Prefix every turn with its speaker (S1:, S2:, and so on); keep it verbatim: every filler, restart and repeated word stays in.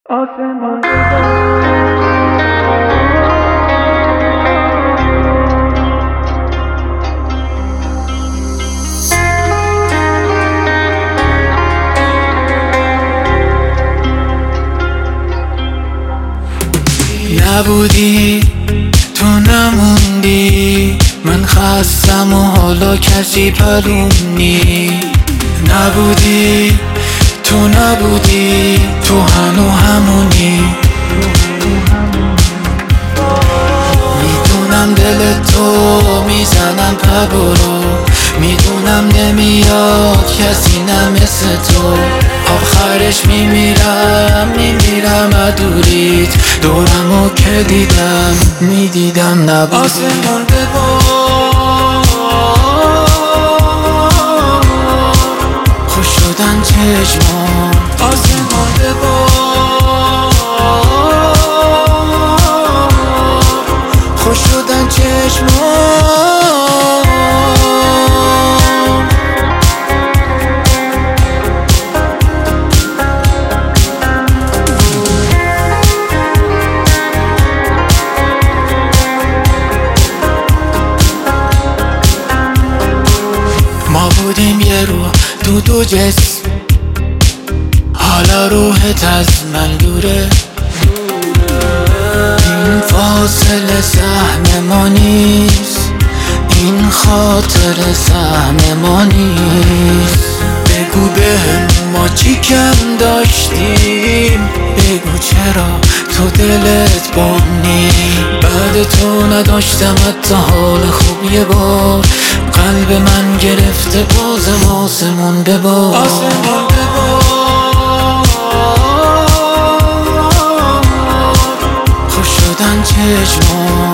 S1: آسمان نبودی، تو نموندی، من خستم و حالا کسی پرونی. نبودی، تو نبودی، تو هنو همونی. میدونم دل تو میزنم پبرو، میدونم نمیاد کسی نه مثل تو. آخرش میمیرم میمیرم ادوریت، دورمو که دیدم میدیدم نبودی. آسمان ببار خوش شدن چشمان، آسمان ببار خوش شدن چشمان. ما بودیم یه روح دو دو جسم، حالا روحت از من دوره. این فاصله سهم ما نیست، این خاطر سهم ما نیست. بگو بهم ما چی کم داشتیم، بگو چرا تو دلت بانی. بعد تو نداشتم حتی حال خوب، یه بار قلب من گرفته بازم آسمون ببار. آسمون ببار خوش شدن چشمان.